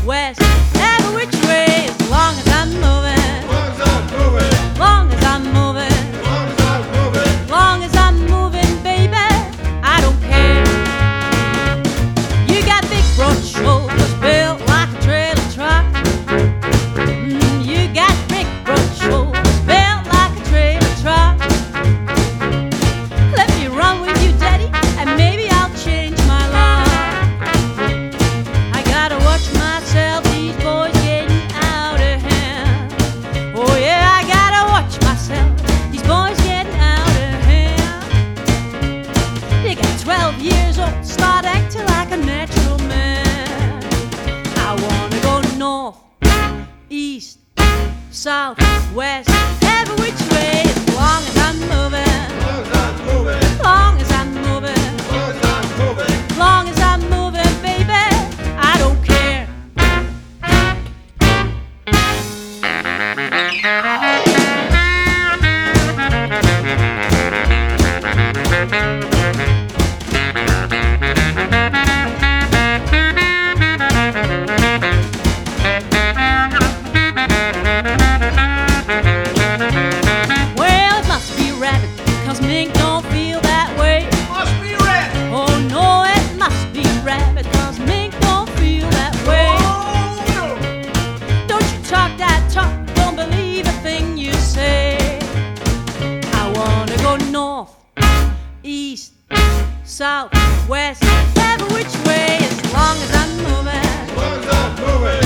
west, every which way, as long as I'm moving, long as I'm moving, long as I'm moving, baby, I don't care. You got big broad shoulders built like a trailer truck. You got big broad shoulders built like a trailer truck. Let me run with you, daddy, and maybe I'll change my luck. I gotta watch myself, these boys getting out of hand. Oh yeah, I gotta watch myself, these boys getting out of hand. You got 12 years old, start acting like a natural man. I wanna go north, east, south, west, every which way, as long as I'm moving, long as I'm moving, long as I'm moving, baby, I don't care. Well, it must be rabbit, 'cause mink don't feel that way. Oh no, it must be rabbit, 'cause mink don't feel that way. Don't you talk that talk, don't believe a thing you say. I wanna go north, east, south, west, every which way, as long as I'm moving.